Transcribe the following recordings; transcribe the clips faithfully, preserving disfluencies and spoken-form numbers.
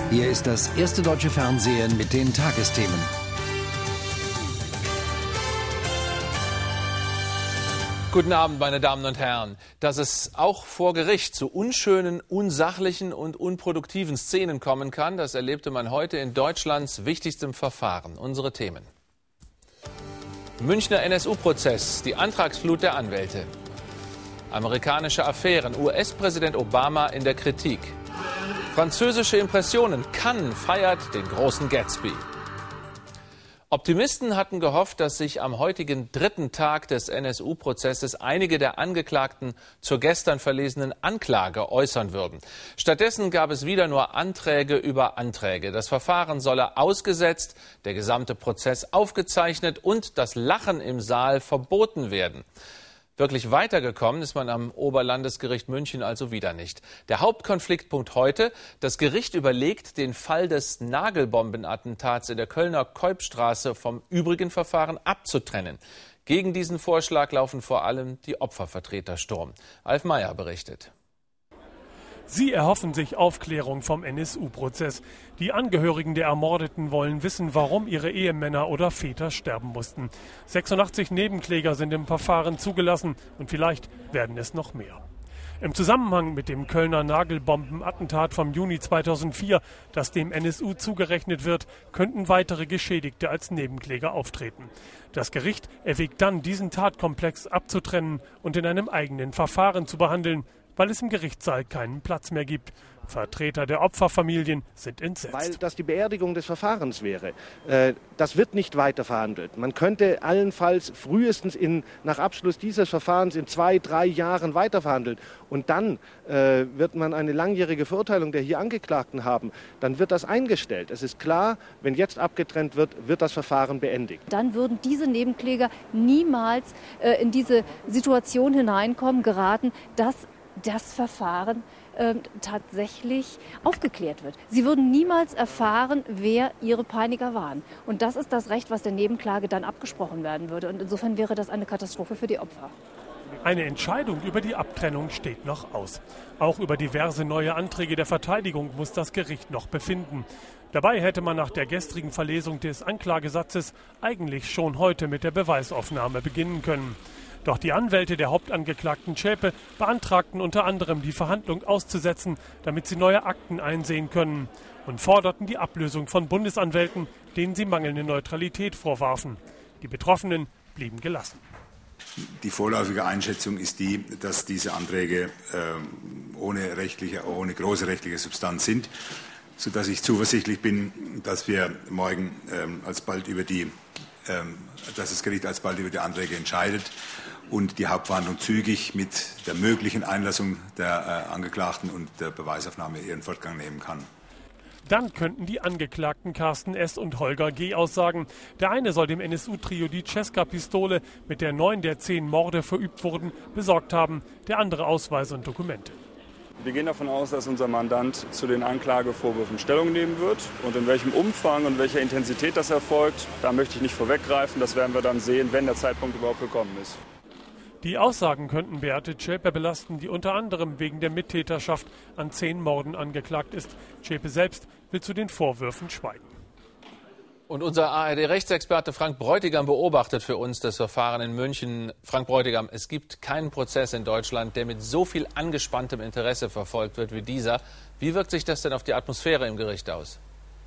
Hier ist das erste deutsche Fernsehen mit den Tagesthemen. Guten Abend, meine Damen und Herren. Dass es auch vor Gericht zu unschönen, unsachlichen und unproduktiven Szenen kommen kann, das erlebte man heute in Deutschlands wichtigstem Verfahren. Unsere Themen. Münchner N S U-Prozess, die Antragsflut der Anwälte. Amerikanische Affären, U S-Präsident Obama in der Kritik. Französische Impressionen, Cannes feiert den großen Gatsby. Optimisten hatten gehofft, dass sich am heutigen dritten Tag des N S U-Prozesses einige der Angeklagten zur gestern verlesenen Anklage äußern würden. Stattdessen gab es wieder nur Anträge über Anträge. Das Verfahren solle ausgesetzt, der gesamte Prozess aufgezeichnet und das Lachen im Saal verboten werden. Wirklich weitergekommen ist man am Oberlandesgericht München also wieder nicht. Der Hauptkonfliktpunkt heute: Das Gericht überlegt, den Fall des Nagelbombenattentats in der Kölner Keupstraße vom übrigen Verfahren abzutrennen. Gegen diesen Vorschlag laufen vor allem die Opfervertreter Sturm. Alf Meyer berichtet. Sie erhoffen sich Aufklärung vom N S U-Prozess. Die Angehörigen der Ermordeten wollen wissen, warum ihre Ehemänner oder Väter sterben mussten. sechsundachtzig Nebenkläger sind im Verfahren zugelassen und vielleicht werden es noch mehr. Im Zusammenhang mit dem Kölner Nagelbombenattentat vom Juni zweitausendvier, das dem N S U zugerechnet wird, könnten weitere Geschädigte als Nebenkläger auftreten. Das Gericht erwägt dann, diesen Tatkomplex abzutrennen und in einem eigenen Verfahren zu behandeln, weil es im Gerichtssaal keinen Platz mehr gibt. Vertreter der Opferfamilien sind entsetzt. Weil das die Beerdigung des Verfahrens wäre. Das wird nicht weiter verhandelt. Man könnte allenfalls frühestens in, nach Abschluss dieses Verfahrens in zwei, drei Jahren weiterverhandeln. Und dann äh, wird man eine langjährige Verurteilung der hier Angeklagten haben. Dann wird das eingestellt. Es ist klar, wenn jetzt abgetrennt wird, wird das Verfahren beendigt. Dann würden diese Nebenkläger niemals äh, in diese Situation hineinkommen, geraten, dass das Verfahren äh, tatsächlich aufgeklärt wird. Sie würden niemals erfahren, wer ihre Peiniger waren. Und das ist das Recht, was der Nebenklage dann abgesprochen werden würde. Und insofern wäre das eine Katastrophe für die Opfer. Eine Entscheidung über die Abtrennung steht noch aus. Auch über diverse neue Anträge der Verteidigung muss das Gericht noch befinden. Dabei hätte man nach der gestrigen Verlesung des Anklagesatzes eigentlich schon heute mit der Beweisaufnahme beginnen können. Doch die Anwälte der Hauptangeklagten Zschäpe beantragten unter anderem, die Verhandlung auszusetzen, damit sie neue Akten einsehen können, und forderten die Ablösung von Bundesanwälten, denen sie mangelnde Neutralität vorwarfen. Die Betroffenen blieben gelassen. Die vorläufige Einschätzung ist die, dass diese Anträge äh, ohne, rechtliche, ohne große rechtliche Substanz sind, sodass ich zuversichtlich bin, dass wir morgen äh, alsbald über die, äh, dass das Gericht alsbald über die Anträge entscheidet und die Hauptverhandlung zügig mit der möglichen Einlassung der äh, Angeklagten und der Beweisaufnahme ihren Fortgang nehmen kann. Dann könnten die Angeklagten Carsten S. und Holger G. aussagen. Der eine soll dem N S U-Trio die Cesca-Pistole, mit der neun der zehn Morde verübt wurden, besorgt haben, der andere Ausweise und Dokumente. Wir gehen davon aus, dass unser Mandant zu den Anklagevorwürfen Stellung nehmen wird. Und in welchem Umfang und welcher Intensität das erfolgt, da möchte ich nicht vorweggreifen. Das werden wir dann sehen, wenn der Zeitpunkt überhaupt gekommen ist. Die Aussagen könnten Beate Zschäpe belasten, die unter anderem wegen der Mittäterschaft an zehn Morden angeklagt ist. Zschäpe selbst will zu den Vorwürfen schweigen. Und unser A R D-Rechtsexperte Frank Bräutigam beobachtet für uns das Verfahren in München. Frank Bräutigam, es gibt keinen Prozess in Deutschland, der mit so viel angespanntem Interesse verfolgt wird wie dieser. Wie wirkt sich das denn auf die Atmosphäre im Gericht aus?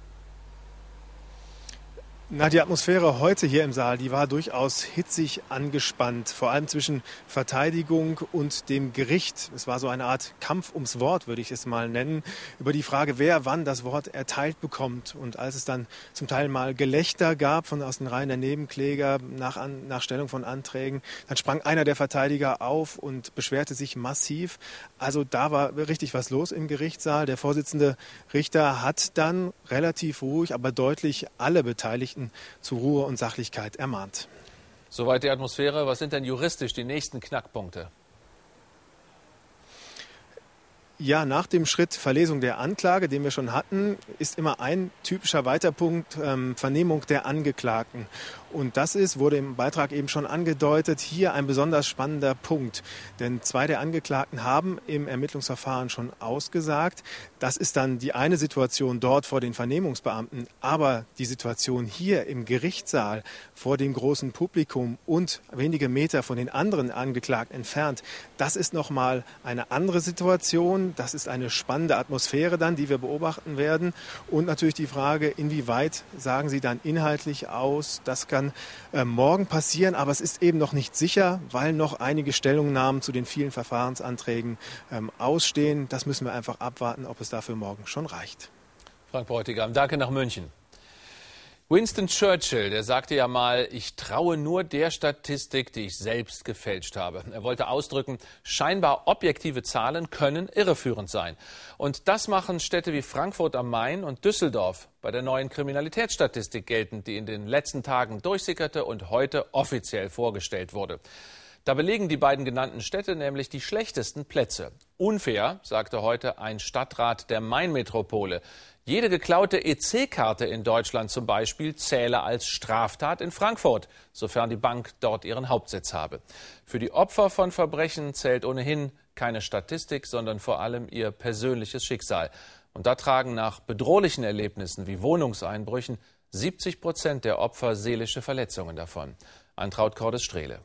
Na, die Atmosphäre heute hier im Saal, die war durchaus hitzig angespannt, vor allem zwischen Verteidigung und dem Gericht. Es war so eine Art Kampf ums Wort, würde ich es mal nennen, über die Frage, wer wann das Wort erteilt bekommt. Und als es dann zum Teil mal Gelächter gab von aus den Reihen der Nebenkläger nach, an, nach Stellung von Anträgen, dann sprang einer der Verteidiger auf und beschwerte sich massiv. Also da war richtig was los im Gerichtssaal. Der Vorsitzende Richter hat dann relativ ruhig, aber deutlich alle Beteiligten zu Ruhe und Sachlichkeit ermahnt. Soweit die Atmosphäre. Was sind denn juristisch die nächsten Knackpunkte? Ja, nach dem Schritt Verlesung der Anklage, den wir schon hatten, ist immer ein typischer Weiterpunkt ähm, Vernehmung der Angeklagten. Und das ist, wurde im Beitrag eben schon angedeutet, hier ein besonders spannender Punkt. Denn zwei der Angeklagten haben im Ermittlungsverfahren schon ausgesagt. Das ist dann die eine Situation dort vor den Vernehmungsbeamten. Aber die Situation hier im Gerichtssaal vor dem großen Publikum und wenige Meter von den anderen Angeklagten entfernt, das ist nochmal eine andere Situation. Das ist eine spannende Atmosphäre dann, die wir beobachten werden. Und natürlich die Frage, inwieweit sagen Sie dann inhaltlich aus, das kann äh, morgen passieren. Aber es ist eben noch nicht sicher, weil noch einige Stellungnahmen zu den vielen Verfahrensanträgen ähm, ausstehen. Das müssen wir einfach abwarten, ob es dafür morgen schon reicht. Frank Bräutigam, danke nach München. Winston Churchill, der sagte ja mal, ich traue nur der Statistik, die ich selbst gefälscht habe. Er wollte ausdrücken, scheinbar objektive Zahlen können irreführend sein. Und das machen Städte wie Frankfurt am Main und Düsseldorf bei der neuen Kriminalitätsstatistik geltend, die in den letzten Tagen durchsickerte und heute offiziell vorgestellt wurde. Da belegen die beiden genannten Städte nämlich die schlechtesten Plätze. Unfair, sagte heute ein Stadtrat der Mainmetropole. Jede geklaute E C-Karte in Deutschland zum Beispiel zähle als Straftat in Frankfurt, sofern die Bank dort ihren Hauptsitz habe. Für die Opfer von Verbrechen zählt ohnehin keine Statistik, sondern vor allem ihr persönliches Schicksal. Und da tragen nach bedrohlichen Erlebnissen wie Wohnungseinbrüchen siebzig Prozent der Opfer seelische Verletzungen davon. Antraut Cordes-Strehle.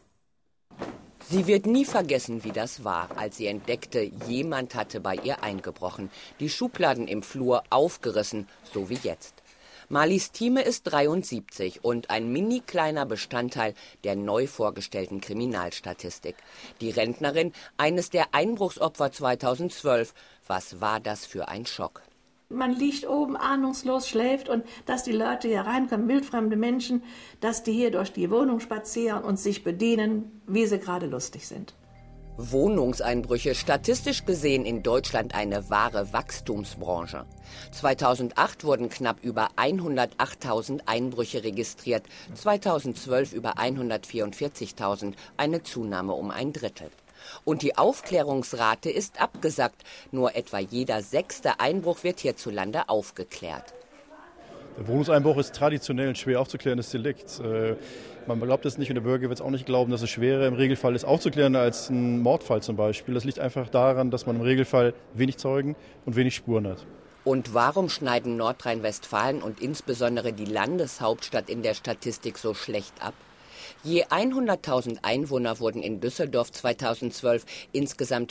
Sie wird nie vergessen, wie das war, als sie entdeckte, jemand hatte bei ihr eingebrochen. Die Schubladen im Flur aufgerissen, so wie jetzt. Marlies Thieme ist dreiundsiebzig und ein mini kleiner Bestandteil der neu vorgestellten Kriminalstatistik. Die Rentnerin, eines der Einbruchsopfer zweitausendzwölf. Was war das für ein Schock? Man liegt oben ahnungslos, schläft und dass die Leute hier reinkommen, wildfremde Menschen, dass die hier durch die Wohnung spazieren und sich bedienen, wie sie gerade lustig sind. Wohnungseinbrüche, statistisch gesehen in Deutschland eine wahre Wachstumsbranche. zweitausendacht wurden knapp über hundertachttausend Einbrüche registriert, zweitausendzwölf über hundertvierundvierzigtausend, eine Zunahme um ein Drittel. Und die Aufklärungsrate ist abgesackt. Nur etwa jeder sechste Einbruch wird hierzulande aufgeklärt. Der Wohnungseinbruch ist traditionell ein schwer aufzuklärendes Delikt. Man glaubt es nicht und der Bürger wird es auch nicht glauben, dass es schwerer im Regelfall ist aufzuklären als ein Mordfall zum Beispiel. Das liegt einfach daran, dass man im Regelfall wenig Zeugen und wenig Spuren hat. Und warum schneiden Nordrhein-Westfalen und insbesondere die Landeshauptstadt in der Statistik so schlecht ab? Je hunderttausend Einwohner wurden in Düsseldorf zweitausendzwölf insgesamt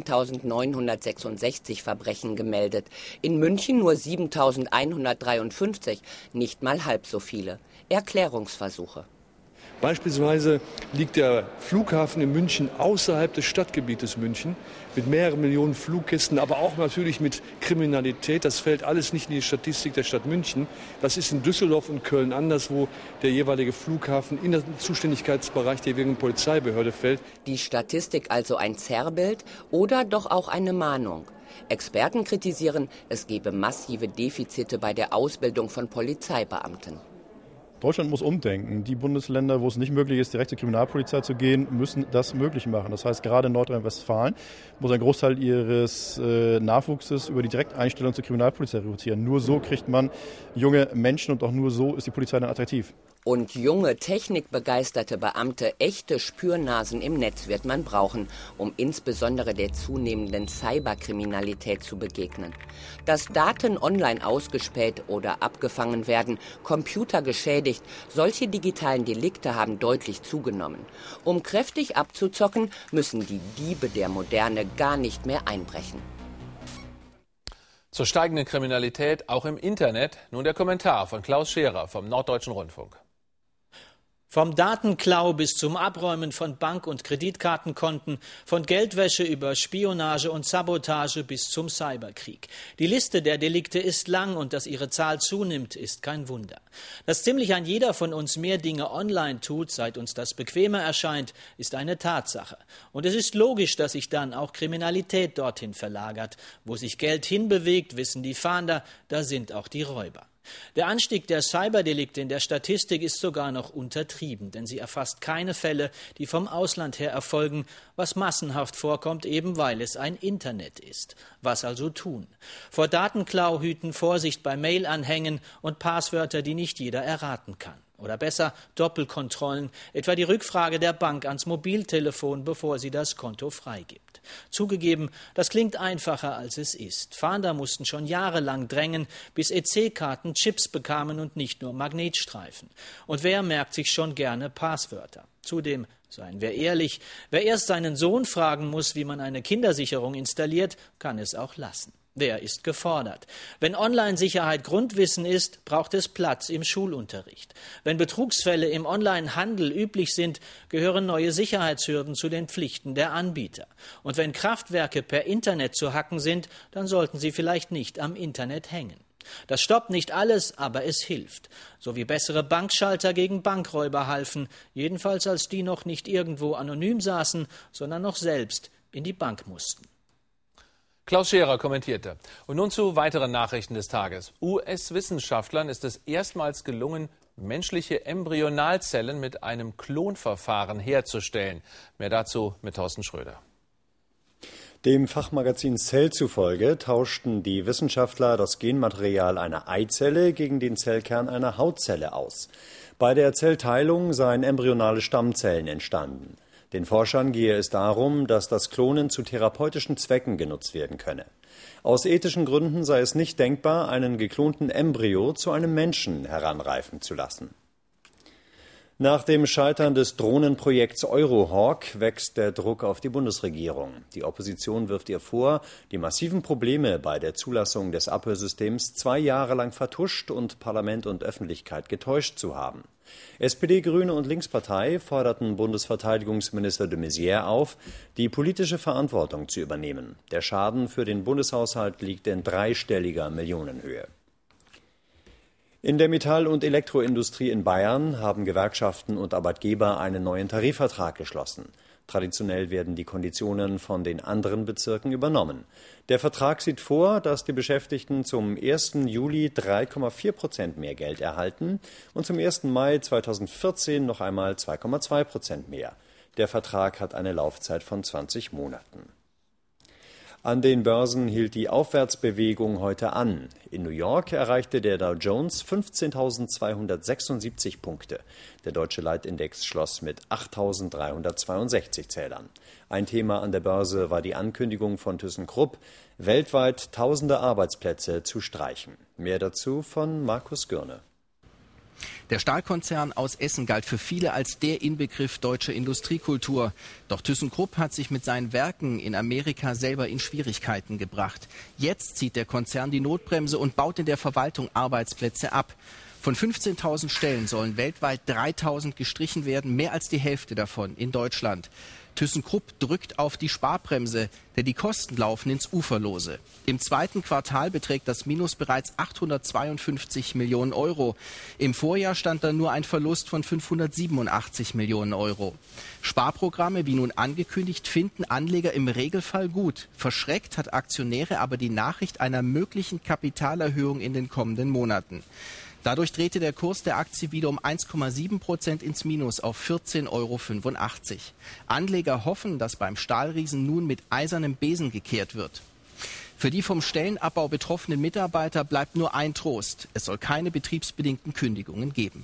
vierzehntausendneunhundertsechsundsechzig Verbrechen gemeldet. In München nur siebentausendeinhundertdreiundfünfzig, nicht mal halb so viele. Erklärungsversuche. Beispielsweise liegt der Flughafen in München außerhalb des Stadtgebietes München mit mehreren Millionen Fluggästen, aber auch natürlich mit Kriminalität. Das fällt alles nicht in die Statistik der Stadt München. Das ist in Düsseldorf und Köln anders, wo der jeweilige Flughafen in den Zuständigkeitsbereich der jeweiligen Polizeibehörde fällt. Die Statistik also ein Zerrbild oder doch auch eine Mahnung? Experten kritisieren, es gebe massive Defizite bei der Ausbildung von Polizeibeamten. Deutschland muss umdenken. Die Bundesländer, wo es nicht möglich ist, direkt zur Kriminalpolizei zu gehen, müssen das möglich machen. Das heißt, gerade in Nordrhein-Westfalen muss ein Großteil ihres äh, Nachwuchses über die Direkteinstellung zur Kriminalpolizei rekrutieren. Nur so kriegt man junge Menschen und auch nur so ist die Polizei dann attraktiv. Und junge, technikbegeisterte Beamte, echte Spürnasen im Netz wird man brauchen, um insbesondere der zunehmenden Cyberkriminalität zu begegnen. Dass Daten online ausgespäht oder abgefangen werden, Computer geschädigt, solche digitalen Delikte haben deutlich zugenommen. Um kräftig abzuzocken, müssen die Diebe der Moderne gar nicht mehr einbrechen. Zur steigenden Kriminalität auch im Internet nun der Kommentar von Klaus Scherer vom Norddeutschen Rundfunk. Vom Datenklau bis zum Abräumen von Bank- und Kreditkartenkonten, von Geldwäsche über Spionage und Sabotage bis zum Cyberkrieg. Die Liste der Delikte ist lang und dass ihre Zahl zunimmt, ist kein Wunder. Dass ziemlich ein jeder von uns mehr Dinge online tut, seit uns das bequemer erscheint, ist eine Tatsache. Und es ist logisch, dass sich dann auch Kriminalität dorthin verlagert. Wo sich Geld hinbewegt, wissen die Fahnder, da sind auch die Räuber. Der Anstieg der Cyberdelikte in der Statistik ist sogar noch untertrieben, denn sie erfasst keine Fälle, die vom Ausland her erfolgen, was massenhaft vorkommt, eben weil es ein Internet ist. Was also tun? Vor Datenklau hüten, Vorsicht bei Mail-Anhängen und Passwörter, die nicht jeder erraten kann. Oder besser Doppelkontrollen, etwa die Rückfrage der Bank ans Mobiltelefon, bevor sie das Konto freigibt. Zugegeben, das klingt einfacher, als es ist. Fahnder mussten schon jahrelang drängen, bis E C-Karten Chips bekamen und nicht nur Magnetstreifen. Und wer merkt sich schon gerne Passwörter? Zudem, seien wir ehrlich, wer erst seinen Sohn fragen muss, wie man eine Kindersicherung installiert, kann es auch lassen. Wer ist gefordert? Wenn Online-Sicherheit Grundwissen ist, braucht es Platz im Schulunterricht. Wenn Betrugsfälle im Online-Handel üblich sind, gehören neue Sicherheitshürden zu den Pflichten der Anbieter. Und wenn Kraftwerke per Internet zu hacken sind, dann sollten sie vielleicht nicht am Internet hängen. Das stoppt nicht alles, aber es hilft. So wie bessere Bankschalter gegen Bankräuber halfen, jedenfalls als die noch nicht irgendwo anonym saßen, sondern noch selbst in die Bank mussten. Klaus Scherer kommentierte. Und nun zu weiteren Nachrichten des Tages. U S-Wissenschaftlern ist es erstmals gelungen, menschliche Embryonalzellen mit einem Klonverfahren herzustellen. Mehr dazu mit Thorsten Schröder. Dem Fachmagazin Cell zufolge tauschten die Wissenschaftler das Genmaterial einer Eizelle gegen den Zellkern einer Hautzelle aus. Bei der Zellteilung seien embryonale Stammzellen entstanden. Den Forschern gehe es darum, dass das Klonen zu therapeutischen Zwecken genutzt werden könne. Aus ethischen Gründen sei es nicht denkbar, einen geklonten Embryo zu einem Menschen heranreifen zu lassen. Nach dem Scheitern des Drohnenprojekts Eurohawk wächst der Druck auf die Bundesregierung. Die Opposition wirft ihr vor, die massiven Probleme bei der Zulassung des Abhörsystems zwei Jahre lang vertuscht und Parlament und Öffentlichkeit getäuscht zu haben. S P D, Grüne und Linkspartei forderten Bundesverteidigungsminister de Maizière auf, die politische Verantwortung zu übernehmen. Der Schaden für den Bundeshaushalt liegt in dreistelliger Millionenhöhe. In der Metall- und Elektroindustrie in Bayern haben Gewerkschaften und Arbeitgeber einen neuen Tarifvertrag geschlossen. Traditionell werden die Konditionen von den anderen Bezirken übernommen. Der Vertrag sieht vor, dass die Beschäftigten zum ersten Juli drei Komma vier Prozent mehr Geld erhalten und zum ersten Mai zweitausendvierzehn noch einmal zwei Komma zwei Prozent mehr. Der Vertrag hat eine Laufzeit von zwanzig Monaten. An den Börsen hielt die Aufwärtsbewegung heute an. In New York erreichte der Dow Jones fünfzehntausendzweihundertsechsundsiebzig Punkte. Der deutsche Leitindex schloss mit achttausenddreihundertzweiundsechzig Zählern. Ein Thema an der Börse war die Ankündigung von ThyssenKrupp, weltweit tausende Arbeitsplätze zu streichen. Mehr dazu von Markus Gürne. Der Stahlkonzern aus Essen galt für viele als der Inbegriff deutscher Industriekultur. Doch ThyssenKrupp hat sich mit seinen Werken in Amerika selber in Schwierigkeiten gebracht. Jetzt zieht der Konzern die Notbremse und baut in der Verwaltung Arbeitsplätze ab. Von fünfzehntausend Stellen sollen weltweit dreitausend gestrichen werden, mehr als die Hälfte davon in Deutschland. ThyssenKrupp drückt auf die Sparbremse, denn die Kosten laufen ins Uferlose. Im zweiten Quartal beträgt das Minus bereits achthundertzweiundfünfzig Millionen Euro. Im Vorjahr stand dann nur ein Verlust von fünfhundertsiebenundachtzig Millionen Euro. Sparprogramme, wie nun angekündigt, finden Anleger im Regelfall gut. Verschreckt hat Aktionäre aber die Nachricht einer möglichen Kapitalerhöhung in den kommenden Monaten. Dadurch drehte der Kurs der Aktie wieder um eins Komma sieben Prozent ins Minus auf vierzehn Euro fünfundachtzig. Anleger hoffen, dass beim Stahlriesen nun mit eisernem Besen gekehrt wird. Für die vom Stellenabbau betroffenen Mitarbeiter bleibt nur ein Trost. Es soll keine betriebsbedingten Kündigungen geben.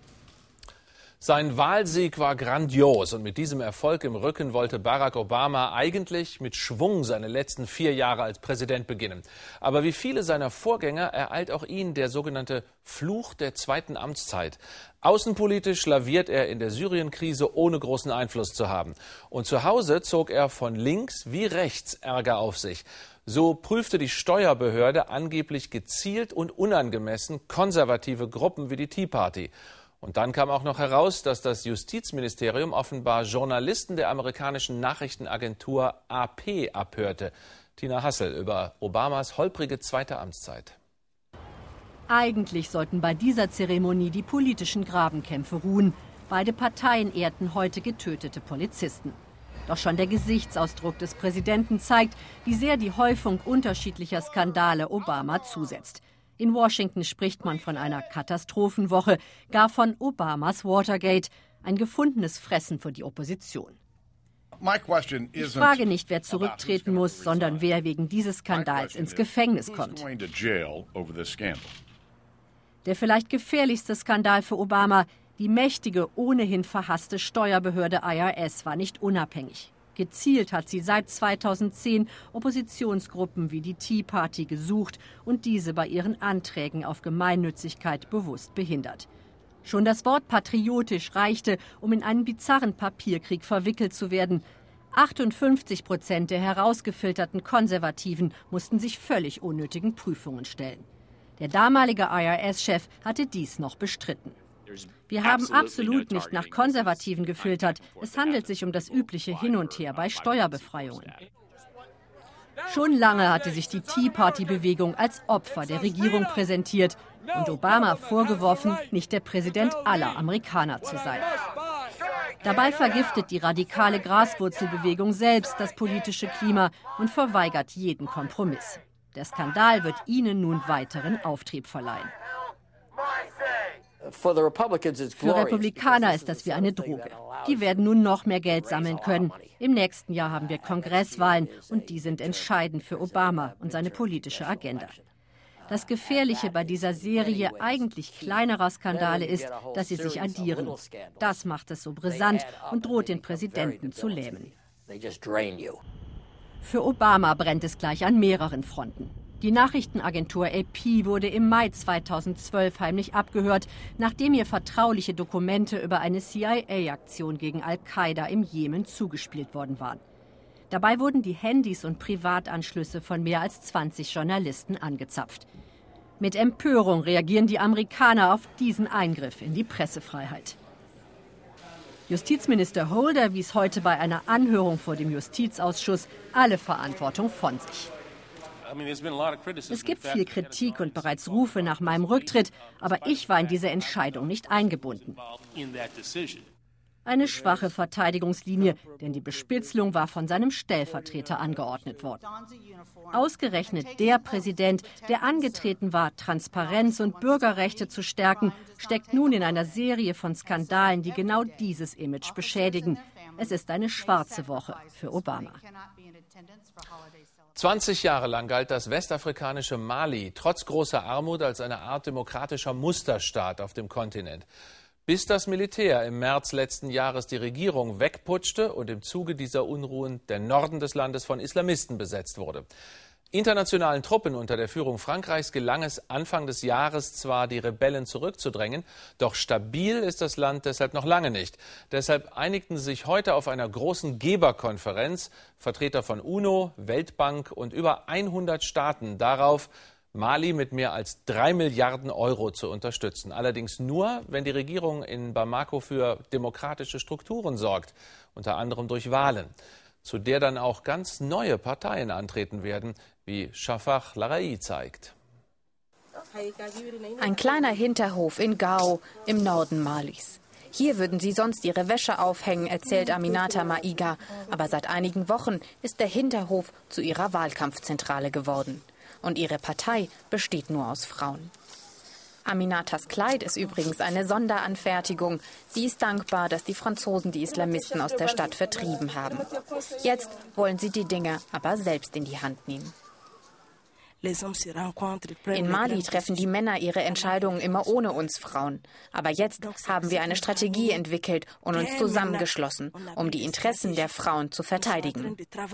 Sein Wahlsieg war grandios und mit diesem Erfolg im Rücken wollte Barack Obama eigentlich mit Schwung seine letzten vier Jahre als Präsident beginnen. Aber wie viele seiner Vorgänger ereilt auch ihn der sogenannte Fluch der zweiten Amtszeit. Außenpolitisch laviert er in der Syrien-Krise, ohne großen Einfluss zu haben. Und zu Hause zog er von links wie rechts Ärger auf sich. So prüfte die Steuerbehörde angeblich gezielt und unangemessen konservative Gruppen wie die Tea Party. Und dann kam auch noch heraus, dass das Justizministerium offenbar Journalisten der amerikanischen Nachrichtenagentur A P abhörte. Tina Hassel über Obamas holprige zweite Amtszeit. Eigentlich sollten bei dieser Zeremonie die politischen Grabenkämpfe ruhen. Beide Parteien ehrten heute getötete Polizisten. Doch schon der Gesichtsausdruck des Präsidenten zeigt, wie sehr die Häufung unterschiedlicher Skandale Obama zusetzt. In Washington spricht man von einer Katastrophenwoche, gar von Obamas Watergate, ein gefundenes Fressen für die Opposition. Ich frage nicht, wer zurücktreten muss, sondern wer wegen dieses Skandals ins Gefängnis kommt. Der vielleicht gefährlichste Skandal für Obama: Die mächtige, ohnehin verhasste Steuerbehörde I R S war nicht unabhängig. Gezielt hat sie seit zweitausendzehn Oppositionsgruppen wie die Tea Party gesucht und diese bei ihren Anträgen auf Gemeinnützigkeit bewusst behindert. Schon das Wort patriotisch reichte, um in einen bizarren Papierkrieg verwickelt zu werden. achtundfünfzig Prozent der herausgefilterten Konservativen mussten sich völlig unnötigen Prüfungen stellen. Der damalige I R S-Chef hatte dies noch bestritten. Wir haben absolut nicht nach Konservativen gefiltert. Es handelt sich um das übliche Hin und Her bei Steuerbefreiungen. Schon lange hatte sich die Tea Party-Bewegung als Opfer der Regierung präsentiert und Obama vorgeworfen, nicht der Präsident aller Amerikaner zu sein. Dabei vergiftet die radikale Graswurzelbewegung selbst das politische Klima und verweigert jeden Kompromiss. Der Skandal wird ihnen nun weiteren Auftrieb verleihen. Für Republikaner ist das wie eine Droge. Die werden nun noch mehr Geld sammeln können. Im nächsten Jahr haben wir Kongresswahlen und die sind entscheidend für Obama und seine politische Agenda. Das Gefährliche bei dieser Serie eigentlich kleinerer Skandale ist, dass sie sich addieren. Das macht es so brisant und droht den Präsidenten zu lähmen. Für Obama brennt es gleich an mehreren Fronten. Die Nachrichtenagentur A P wurde im Mai zweitausendzwölf heimlich abgehört, nachdem ihr vertrauliche Dokumente über eine C I A-Aktion gegen Al-Qaida im Jemen zugespielt worden waren. Dabei wurden die Handys und Privatanschlüsse von mehr als zwanzig Journalisten angezapft. Mit Empörung reagieren die Amerikaner auf diesen Eingriff in die Pressefreiheit. Justizminister Holder wies heute bei einer Anhörung vor dem Justizausschuss alle Verantwortung von sich. Es gibt viel Kritik und bereits Rufe nach meinem Rücktritt, aber ich war in diese Entscheidung nicht eingebunden. Eine schwache Verteidigungslinie, denn die Bespitzelung war von seinem Stellvertreter angeordnet worden. Ausgerechnet der Präsident, der angetreten war, Transparenz und Bürgerrechte zu stärken, steckt nun in einer Serie von Skandalen, die genau dieses Image beschädigen. Es ist eine schwarze Woche für Obama. zwanzig Jahre lang galt das westafrikanische Mali trotz großer Armut als eine Art demokratischer Musterstaat auf dem Kontinent. Bis das Militär im März letzten Jahres die Regierung wegputschte und im Zuge dieser Unruhen der Norden des Landes von Islamisten besetzt wurde. Internationalen Truppen unter der Führung Frankreichs gelang es Anfang des Jahres zwar, die Rebellen zurückzudrängen, doch stabil ist das Land deshalb noch lange nicht. Deshalb einigten sich heute auf einer großen Geberkonferenz Vertreter von UNO, Weltbank und über hundert Staaten darauf, Mali mit mehr als drei Milliarden Euro zu unterstützen. Allerdings nur, wenn die Regierung in Bamako für demokratische Strukturen sorgt, unter anderem durch Wahlen, zu der dann auch ganz neue Parteien antreten werden, wie Shafak Larai zeigt. Ein kleiner Hinterhof in Gao im Norden Malis. Hier würden sie sonst ihre Wäsche aufhängen, erzählt Aminata Maiga. Aber seit einigen Wochen ist der Hinterhof zu ihrer Wahlkampfzentrale geworden. Und ihre Partei besteht nur aus Frauen. Aminatas Kleid ist übrigens eine Sonderanfertigung. Sie ist dankbar, dass die Franzosen die Islamisten aus der Stadt vertrieben haben. Jetzt wollen sie die Dinge aber selbst in die Hand nehmen. In Mali treffen die Männer ihre Entscheidungen immer ohne uns Frauen. Aber jetzt haben wir eine Strategie entwickelt und uns zusammengeschlossen, um die Interessen der Frauen zu verteidigen.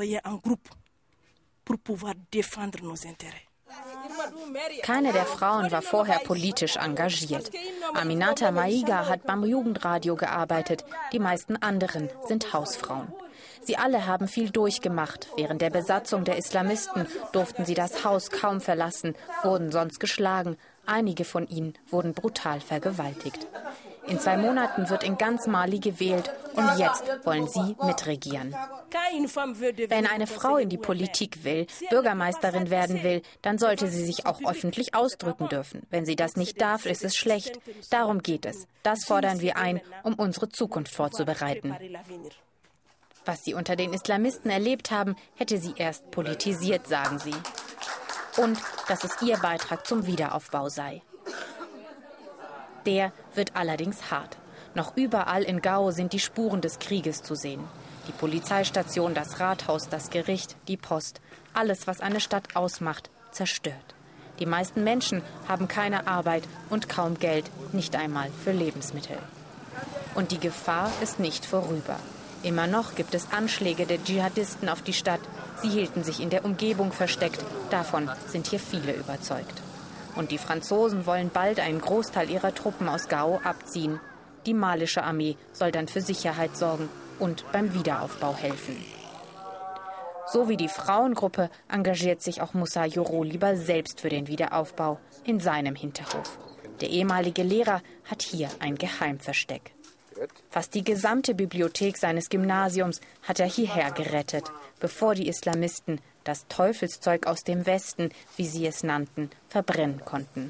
Keine der Frauen war vorher politisch engagiert. Aminata Maiga hat beim Jugendradio gearbeitet. Die meisten anderen sind Hausfrauen. Sie alle haben viel durchgemacht. Während der Besatzung der Islamisten durften sie das Haus kaum verlassen, wurden sonst geschlagen. Einige von ihnen wurden brutal vergewaltigt. In zwei Monaten wird in ganz Mali gewählt und jetzt wollen sie mitregieren. Wenn eine Frau in die Politik will, Bürgermeisterin werden will, dann sollte sie sich auch öffentlich ausdrücken dürfen. Wenn sie das nicht darf, ist es schlecht. Darum geht es. Das fordern wir ein, um unsere Zukunft vorzubereiten. Was sie unter den Islamisten erlebt haben, hätte sie erst politisiert, sagen sie. Und dass es ihr Beitrag zum Wiederaufbau sei. Der wird allerdings hart. Noch überall in Gao sind die Spuren des Krieges zu sehen. Die Polizeistation, das Rathaus, das Gericht, die Post. Alles, was eine Stadt ausmacht, zerstört. Die meisten Menschen haben keine Arbeit und kaum Geld, nicht einmal für Lebensmittel. Und die Gefahr ist nicht vorüber. Immer noch gibt es Anschläge der Dschihadisten auf die Stadt. Sie hielten sich in der Umgebung versteckt. Davon sind hier viele überzeugt. Und die Franzosen wollen bald einen Großteil ihrer Truppen aus Gao abziehen. Die malische Armee soll dann für Sicherheit sorgen und beim Wiederaufbau helfen. So wie die Frauengruppe engagiert sich auch Moussa Yoro lieber selbst für den Wiederaufbau in seinem Hinterhof. Der ehemalige Lehrer hat hier ein Geheimversteck. Fast die gesamte Bibliothek seines Gymnasiums hat er hierher gerettet, bevor die Islamisten das Teufelszeug aus dem Westen, wie sie es nannten, verbrennen konnten.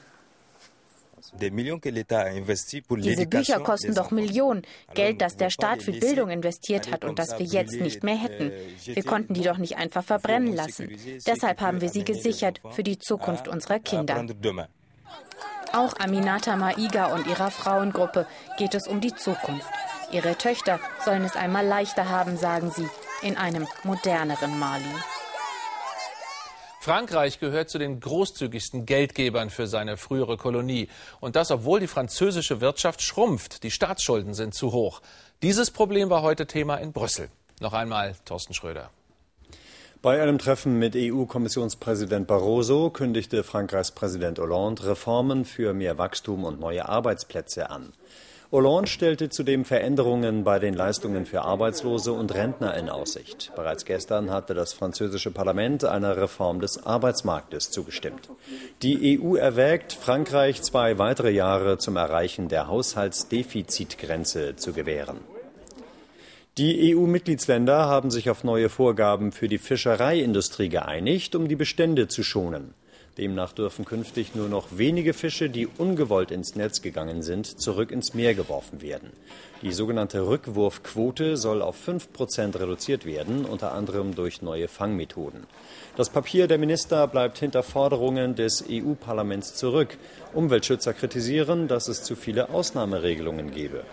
Diese Bücher kosten doch Millionen. Geld, das der Staat für Bildung investiert hat und das wir jetzt nicht mehr hätten. Wir konnten die doch nicht einfach verbrennen lassen. Deshalb haben wir sie gesichert für die Zukunft unserer Kinder. Auch Aminata Maiga und ihrer Frauengruppe geht es um die Zukunft. Ihre Töchter sollen es einmal leichter haben, sagen sie, in einem moderneren Mali. Frankreich gehört zu den großzügigsten Geldgebern für seine frühere Kolonie. Und das, obwohl die französische Wirtschaft schrumpft. Die Staatsschulden sind zu hoch. Dieses Problem war heute Thema in Brüssel. Noch einmal Thorsten Schröder. Bei einem Treffen mit E U-Kommissionspräsident Barroso kündigte Frankreichs Präsident Hollande Reformen für mehr Wachstum und neue Arbeitsplätze an. Hollande stellte zudem Veränderungen bei den Leistungen für Arbeitslose und Rentner in Aussicht. Bereits gestern hatte das französische Parlament einer Reform des Arbeitsmarktes zugestimmt. Die E U erwägt, Frankreich zwei weitere Jahre zum Erreichen der Haushaltsdefizitgrenze zu gewähren. Die E U-Mitgliedsländer haben sich auf neue Vorgaben für die Fischereiindustrie geeinigt, um die Bestände zu schonen. Demnach dürfen künftig nur noch wenige Fische, die ungewollt ins Netz gegangen sind, zurück ins Meer geworfen werden. Die sogenannte Rückwurfquote soll auf fünf Prozent reduziert werden, unter anderem durch neue Fangmethoden. Das Papier der Minister bleibt hinter Forderungen des E U-Parlaments zurück. Umweltschützer kritisieren, dass es zu viele Ausnahmeregelungen gebe.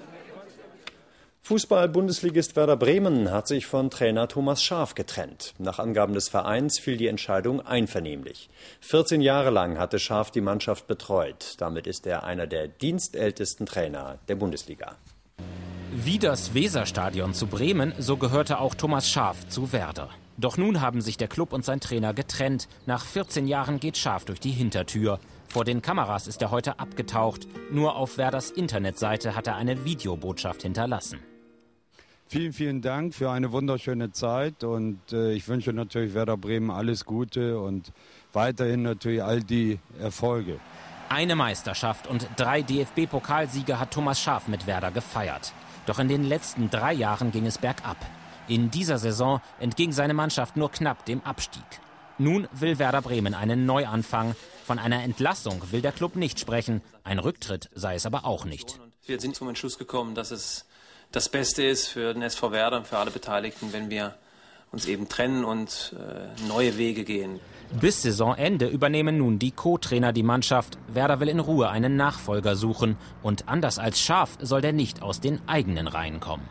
Fußball-Bundesligist Werder Bremen hat sich von Trainer Thomas Schaaf getrennt. Nach Angaben des Vereins fiel die Entscheidung einvernehmlich. vierzehn Jahre lang hatte Schaaf die Mannschaft betreut. Damit ist er einer der dienstältesten Trainer der Bundesliga. Wie das Weserstadion zu Bremen, so gehörte auch Thomas Schaaf zu Werder. Doch nun haben sich der Club und sein Trainer getrennt. Nach vierzehn Jahren geht Schaaf durch die Hintertür. Vor den Kameras ist er heute abgetaucht. Nur auf Werders Internetseite hat er eine Videobotschaft hinterlassen. Vielen, vielen Dank für eine wunderschöne Zeit und äh, ich wünsche natürlich Werder Bremen alles Gute und weiterhin natürlich all die Erfolge. Eine Meisterschaft und drei D F B-Pokalsiege hat Thomas Schaaf mit Werder gefeiert. Doch in den letzten drei Jahren ging es bergab. In dieser Saison entging seine Mannschaft nur knapp dem Abstieg. Nun will Werder Bremen einen Neuanfang. Von einer Entlassung will der Club nicht sprechen. Ein Rücktritt sei es aber auch nicht. Wir sind zum Entschluss gekommen, dass es das Beste ist für den S V Werder und für alle Beteiligten, wenn wir uns eben trennen und äh, neue Wege gehen. Bis Saisonende übernehmen nun die Co-Trainer die Mannschaft. Werder will in Ruhe einen Nachfolger suchen. Und anders als Schaaf soll der nicht aus den eigenen Reihen kommen.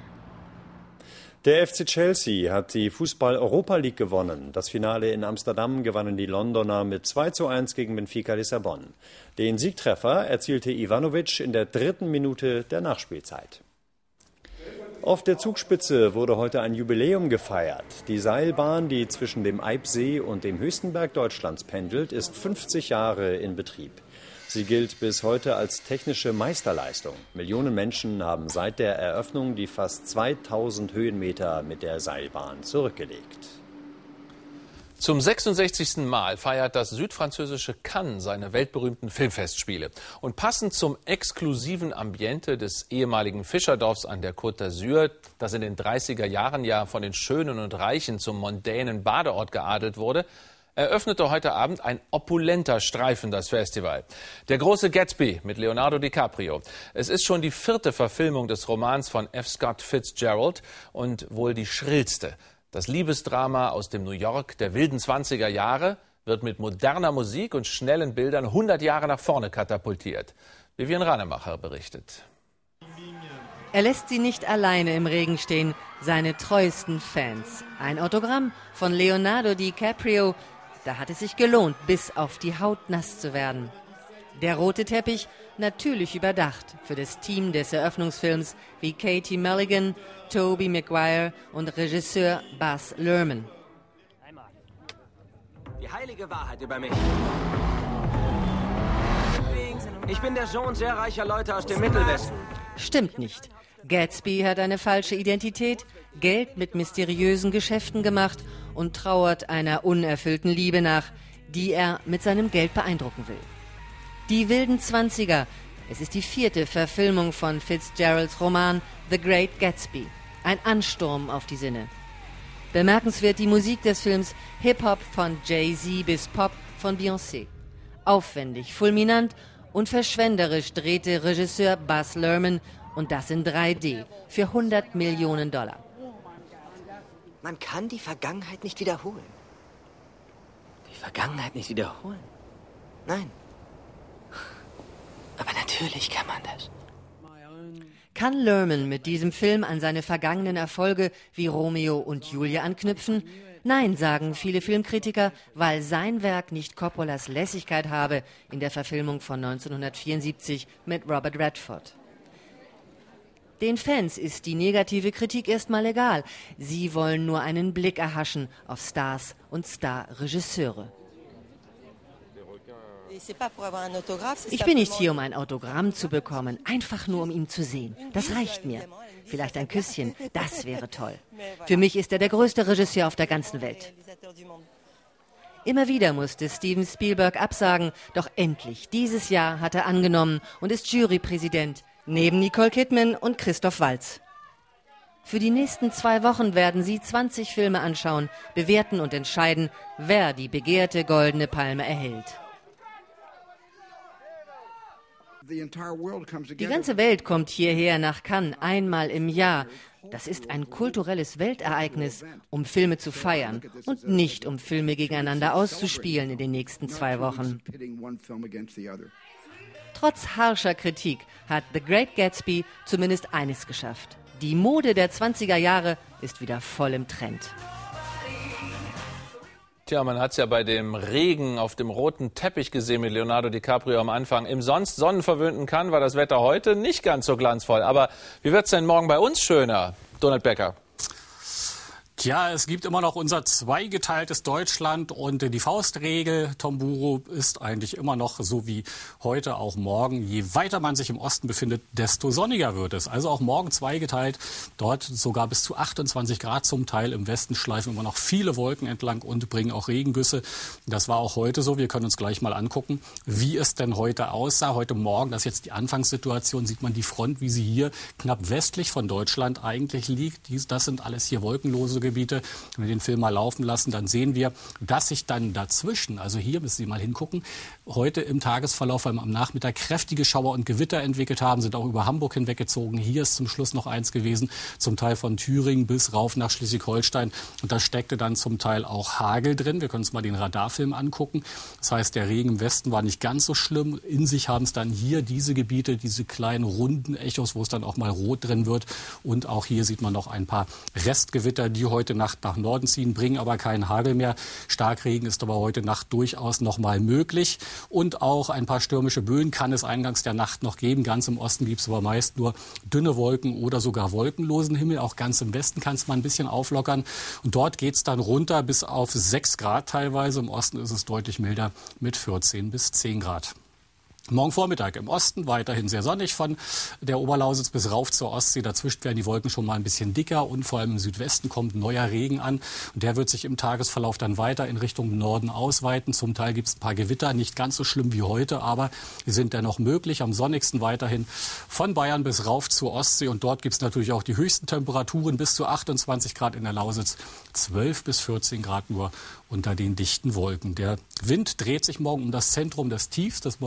Der F C Chelsea hat die Fußball-Europa League gewonnen. Das Finale in Amsterdam gewannen die Londoner mit zwei zu eins gegen Benfica Lissabon. Den Siegtreffer erzielte Ivanovic in der dritten Minute der Nachspielzeit. Auf der Zugspitze wurde heute ein Jubiläum gefeiert. Die Seilbahn, die zwischen dem Eibsee und dem höchsten Berg Deutschlands pendelt, ist fünfzig Jahre in Betrieb. Sie gilt bis heute als technische Meisterleistung. Millionen Menschen haben seit der Eröffnung die fast zweitausend Höhenmeter mit der Seilbahn zurückgelegt. Zum sechsundsechzigsten Mal feiert das südfranzösische Cannes seine weltberühmten Filmfestspiele. Und passend zum exklusiven Ambiente des ehemaligen Fischerdorfs an der Côte d'Azur, das in den dreißiger Jahren ja von den Schönen und Reichen zum mondänen Badeort geadelt wurde, eröffnete heute Abend ein opulenter Streifen das Festival. Der große Gatsby mit Leonardo DiCaprio. Es ist schon die vierte Verfilmung des Romans von F. Scott Fitzgerald und wohl die schrillste. Das Liebesdrama aus dem New York der wilden zwanziger Jahre wird mit moderner Musik und schnellen Bildern hundert Jahre nach vorne katapultiert. Vivian Rademacher berichtet. Er lässt sie nicht alleine im Regen stehen, seine treuesten Fans. Ein Autogramm von Leonardo DiCaprio. Da hat es sich gelohnt, bis auf die Haut nass zu werden. Der rote Teppich natürlich überdacht für das Team des Eröffnungsfilms wie Katie Mulligan, Tobey Maguire und Regisseur Baz Luhrmann. Die heilige Wahrheit über mich. Ich bin der Sohn sehr reicher Leute aus dem Mittelwesten. Stimmt nicht. Gatsby hat eine falsche Identität, Geld mit mysteriösen Geschäften gemacht und trauert einer unerfüllten Liebe nach, die er mit seinem Geld beeindrucken will. Die wilden Zwanziger. Es ist die vierte Verfilmung von Fitzgeralds Roman The Great Gatsby. Ein Ansturm auf die Sinne. Bemerkenswert die Musik des Films, Hip-Hop von Jay-Z bis Pop von Beyoncé. Aufwendig, fulminant und verschwenderisch drehte Regisseur Baz Luhrmann und das in drei D für hundert Millionen Dollar. Man kann die Vergangenheit nicht wiederholen. Die Vergangenheit nicht wiederholen? Nein. Aber natürlich kann man das. Kann Luhrmann mit diesem Film an seine vergangenen Erfolge wie Romeo und Julia anknüpfen? Nein, sagen viele Filmkritiker, weil sein Werk nicht Coppolas Lässigkeit habe in der Verfilmung von neunzehnhundertvierundsiebzig mit Robert Redford. Den Fans ist die negative Kritik erstmal egal. Sie wollen nur einen Blick erhaschen auf Stars und Starregisseure. Ich bin nicht hier, um ein Autogramm zu bekommen, einfach nur, um ihn zu sehen. Das reicht mir. Vielleicht ein Küsschen, das wäre toll. Für mich ist er der größte Regisseur auf der ganzen Welt. Immer wieder musste Steven Spielberg absagen, doch endlich, dieses Jahr hat er angenommen und ist Jurypräsident, neben Nicole Kidman und Christoph Waltz. Für die nächsten zwei Wochen werden sie zwanzig Filme anschauen, bewerten und entscheiden, wer die begehrte Goldene Palme erhält. Die ganze Welt kommt hierher nach Cannes einmal im Jahr. Das ist ein kulturelles Weltereignis, um Filme zu feiern und nicht um Filme gegeneinander auszuspielen in den nächsten zwei Wochen. Trotz harscher Kritik hat The Great Gatsby zumindest eines geschafft. Die Mode der zwanziger Jahre ist wieder voll im Trend. Tja, man hat es ja bei dem Regen auf dem roten Teppich gesehen mit Leonardo DiCaprio am Anfang. Im sonst sonnenverwöhnten Cannes war das Wetter heute nicht ganz so glanzvoll. Aber wie wird es denn morgen bei uns schöner? Donald Becker. Tja, es gibt immer noch unser zweigeteiltes Deutschland und die Faustregel, Tomburo, ist eigentlich immer noch so wie heute auch morgen. Je weiter man sich im Osten befindet, desto sonniger wird es. Also auch morgen zweigeteilt, dort sogar bis zu achtundzwanzig Grad zum Teil. Im Westen schleifen immer noch viele Wolken entlang und bringen auch Regengüsse. Das war auch heute so. Wir können uns gleich mal angucken, wie es denn heute aussah. Heute Morgen, das ist jetzt die Anfangssituation, sieht man die Front, wie sie hier knapp westlich von Deutschland eigentlich liegt. Das sind alles hier wolkenlose Gebiete. Gebiete. Wenn wir den Film mal laufen lassen, dann sehen wir, dass sich dann dazwischen, also hier müssen Sie mal hingucken, heute im Tagesverlauf am Nachmittag kräftige Schauer und Gewitter entwickelt haben, sind auch über Hamburg hinweggezogen. Hier ist zum Schluss noch eins gewesen, zum Teil von Thüringen bis rauf nach Schleswig-Holstein. Und da steckte dann zum Teil auch Hagel drin. Wir können uns mal den Radarfilm angucken. Das heißt, der Regen im Westen war nicht ganz so schlimm. In sich haben es dann hier diese Gebiete, diese kleinen runden Echos, wo es dann auch mal rot drin wird. Und auch hier sieht man noch ein paar Restgewitter, die heute Nacht nach Norden ziehen, bringen aber keinen Hagel mehr. Starkregen ist aber heute Nacht durchaus noch mal möglich. Und auch ein paar stürmische Böen kann es eingangs der Nacht noch geben. Ganz im Osten gibt es aber meist nur dünne Wolken oder sogar wolkenlosen Himmel. Auch ganz im Westen kann es mal ein bisschen auflockern. Und dort geht es dann runter bis auf sechs Grad teilweise. Im Osten ist es deutlich milder mit vierzehn bis zehn Grad. Morgen Vormittag im Osten weiterhin sehr sonnig von der Oberlausitz bis rauf zur Ostsee. Dazwischen werden die Wolken schon mal ein bisschen dicker und vor allem im Südwesten kommt neuer Regen an. Und der wird sich im Tagesverlauf dann weiter in Richtung Norden ausweiten. Zum Teil gibt es ein paar Gewitter, nicht ganz so schlimm wie heute, aber sie sind dennoch möglich. Am sonnigsten weiterhin von Bayern bis rauf zur Ostsee. Und dort gibt es natürlich auch die höchsten Temperaturen bis zu achtundzwanzig Grad in der Lausitz, zwölf bis vierzehn Grad nur unter den dichten Wolken. Der Wind dreht sich morgen um das Zentrum des Tiefs, das morgen über Süd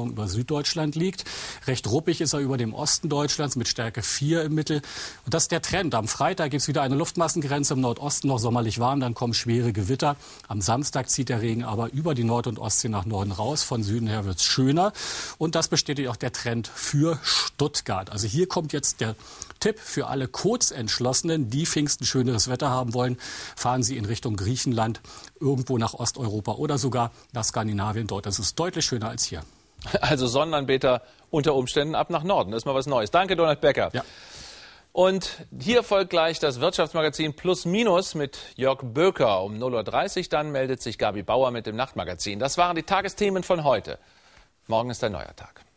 Süddeutschland liegt. Recht ruppig ist er über dem Osten Deutschlands mit Stärke vier im Mittel. Und das ist der Trend. Am Freitag gibt es wieder eine Luftmassengrenze im Nordosten, noch sommerlich warm, dann kommen schwere Gewitter. Am Samstag zieht der Regen aber über die Nord- und Ostsee nach Norden raus. Von Süden her wird es schöner. Und das bestätigt auch der Trend für Stuttgart. Also hier kommt jetzt der Tipp für alle Kurzentschlossenen, die Pfingsten schöneres Wetter haben wollen. Fahren Sie in Richtung Griechenland, irgendwo nach Osteuropa oder sogar nach Skandinavien. Dort ist es deutlich schöner als hier. Also Sonnenanbeter unter Umständen ab nach Norden. Das ist mal was Neues. Danke, Donald Becker. Ja. Und hier folgt gleich das Wirtschaftsmagazin Plus Minus mit Jörg Böker. Um null Uhr dreißig dann meldet sich Gabi Bauer mit dem Nachtmagazin. Das waren die Tagesthemen von heute. Morgen ist ein neuer Tag.